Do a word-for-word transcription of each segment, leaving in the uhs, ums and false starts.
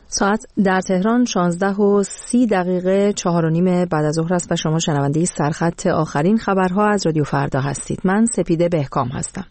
ساعت در تهران شانزده و سی دقیقه چهار و نیم بعد از ظهر است و شما شنونده سرخط آخرین خبرها از رادیو فردا هستید. من سپیده بهکام هستم.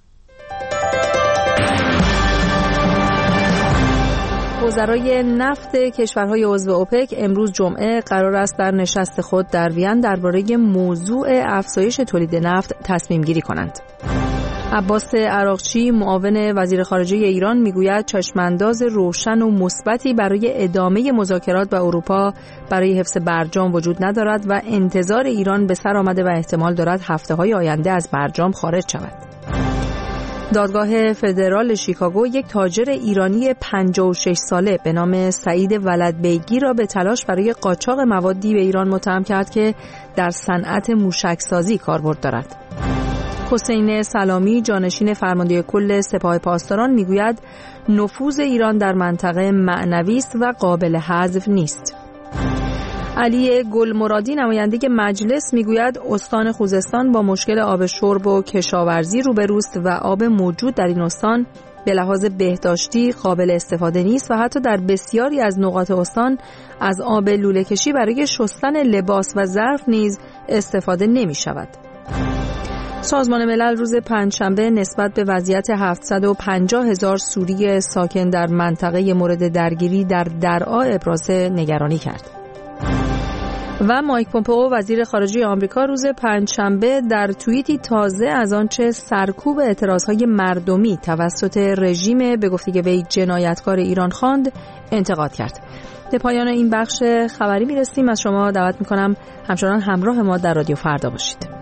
وزرای نفت کشورهای عضو اوپک امروز جمعه قرار است در نشست خود در وین درباره موضوع افزایش تولید نفت تصمیم گیری کنند. عباس عراقچی معاون وزیر خارجه ایران میگوید چشمانداز روشن و مثبتی برای ادامه مذاکرات با اروپا برای حفظ برجام وجود ندارد و انتظار ایران به سر آمده و احتمال دارد هفته‌های آینده از برجام خارج شود. دادگاه فدرال شیکاگو یک تاجر ایرانی پنجاه و شش ساله به نام سعید ولدبیگی را به تلاش برای قاچاق موادی به ایران متهم کرد که در صنعت موشکسازی کاربرد دارد. حسین سلامی جانشین فرمانده کل سپاه پاسداران میگوید نفوذ ایران در منطقه معنوی است و قابل حذف نیست. علی گلمرادی نماینده مجلس میگوید استان خوزستان با مشکل آب شرب و کشاورزی روبروست و آب موجود در این استان به لحاظ بهداشتی قابل استفاده نیست و حتی در بسیاری از نقاط استان از آب لوله کشی برای شستن لباس و ظرف نیز استفاده نمی شود. سازمان ملل روز پنجشنبه نسبت به وضعیت هفتصد و پنجاه هزار سوری ساکن در منطقه مورد درگیری در درعا ابراز نگرانی کرد. و مایک پومپئو وزیر خارجه آمریکا روز پنجشنبه در توییتی تازه از آنچه سرکوب اعتراضهای مردمی توسط رژیم به گفته وی جنایتکار ایران خواند انتقاد کرد. به پایان این بخش خبری میرسیم. از شما دعوت میکنم همچنان همراه ما در رادیو فردا باشید.